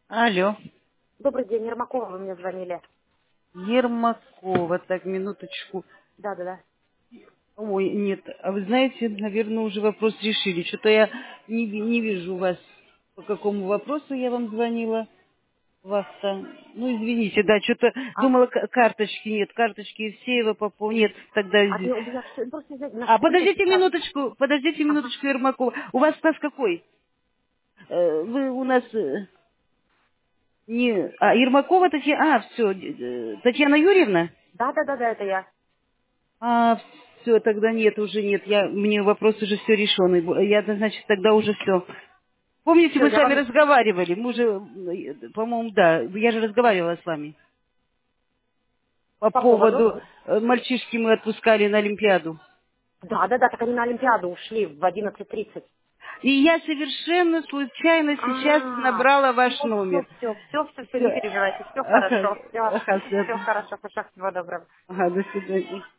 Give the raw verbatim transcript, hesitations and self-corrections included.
Алло. Добрый день, Ермакова, вы мне звонили. Ермакова. Так, минуточку. Да, да, да. Ой, нет. А вы знаете, наверное, уже вопрос решили. Что-то я не, ви- не вижу вас. По какому вопросу я вам звонила? Вас-то. Ну, извините, да, что-то А, думала, к- карточки нет. Карточки Евсеева попол... Нет, тогда... а изв- не, у меня все, просто знаете, на А, счету подождите сейчас. минуточку, подождите Ага. минуточку, Ермакова. У вас класс какой? Э, Вы у нас... э, Не... А, Ермакова Татьяна... А, все, Татьяна Юрьевна? Да, да, да, да, это я. А, все, тогда нет, уже нет. Я, мне вопрос уже все решенный. Бу- Я, значит, тогда уже все. Помните, Все, мы с я вами вам разговаривали? Мы же, э, по-моему, да. Я же разговаривала с вами. По по поводу поводу. э, мальчишки мы отпускали на Олимпиаду. Да, да, да, так они на Олимпиаду ушли в одиннадцать тридцать. И я совершенно случайно сейчас А, набрала ваш все, все, номер. все, все, все, все, Всё. не переживайте, все Ага, хорошо, все, ага, все всё. хорошо, хорошо, всего доброго. Ага, до свидания.